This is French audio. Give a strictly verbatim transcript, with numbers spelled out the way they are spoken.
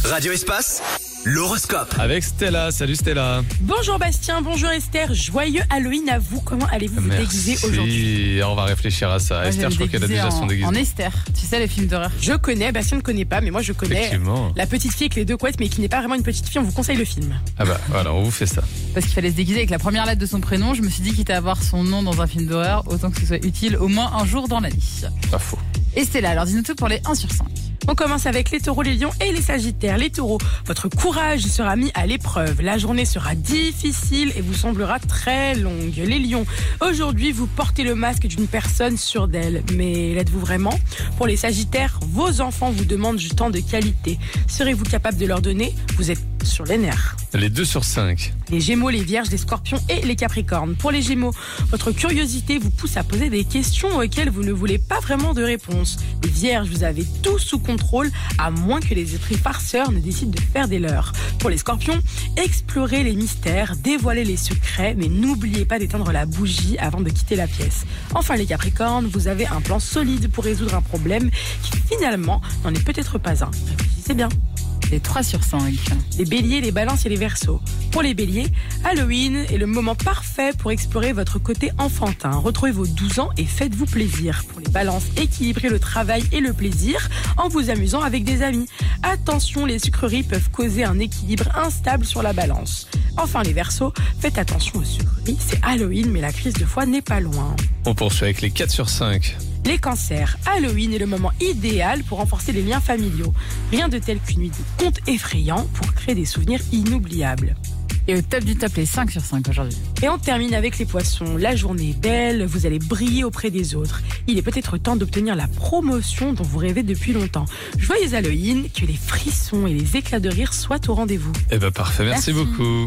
Radio Espace, l'horoscope. Avec Stella. Salut Stella. Bonjour Bastien, bonjour Esther. Joyeux Halloween à vous. Comment allez-vous vous déguiser aujourd'hui? Merci. On va réfléchir à ça. Moi, Esther, je crois qu'elle a déjà son en, déguisement. en Esther, tu sais les films d'horreur. Je connais, Bastien ne connaît pas, mais moi je connais Effectivement. la petite fille avec les deux couettes, mais qui n'est pas vraiment une petite fille. On vous conseille le film. Ah bah voilà, on vous fait ça. Parce qu'il fallait se déguiser avec la première lettre de son prénom. Je me suis dit quitte à avoir son nom dans un film d'horreur, autant que ce soit utile au moins un jour dans l'année. Pas faux. Et Stella, alors dis-nous tout pour les un sur cinq. On commence avec les taureaux, les lions et les sagittaires. Les taureaux, votre courage sera mis à l'épreuve. La journée sera difficile et vous semblera très longue. Les lions, aujourd'hui vous portez le masque d'une personne sûre d'elle. Mais l'êtes-vous vraiment? Pour les sagittaires, vos enfants vous demandent du temps de qualité. Serez-vous capable de leur donner? Vous êtes sur les nerfs. Les deux sur cinq. Les gémeaux, les vierges, les scorpions et les capricornes. Pour les gémeaux, votre curiosité vous pousse à poser des questions auxquelles vous ne voulez pas vraiment de réponse. Les vierges, vous avez tout sous contrôle, à moins que les esprits farceurs ne décident de faire des leurs. Pour les scorpions, explorez les mystères, dévoilez les secrets, mais n'oubliez pas d'éteindre la bougie avant de quitter la pièce. Enfin les capricornes, vous avez un plan solide pour résoudre un problème qui finalement n'en est peut-être pas un. Réfléchissez bien. Les trois sur cinq. Les béliers, les balances et les verseaux. Pour les béliers, Halloween est le moment parfait pour explorer votre côté enfantin. Retrouvez vos douze ans et faites-vous plaisir. Pour les balances, équilibrez le travail et le plaisir en vous amusant avec des amis. Attention, les sucreries peuvent causer un équilibre instable sur la balance. Enfin les verseaux, faites attention aux sucreries. C'est Halloween, mais la crise de foie n'est pas loin. On poursuit avec les quatre sur cinq. Les cancers, Halloween est le moment idéal pour renforcer les liens familiaux. Rien de tel qu'une nuit de contes effrayants pour créer des souvenirs inoubliables. Et au top du top, les cinq sur cinq aujourd'hui. Et on termine avec les poissons. La journée est belle, vous allez briller auprès des autres. Il est peut-être temps d'obtenir la promotion dont vous rêvez depuis longtemps. Joyeux Halloween, que les frissons et les éclats de rire soient au rendez-vous. Eh ben parfait, merci, Merci. beaucoup.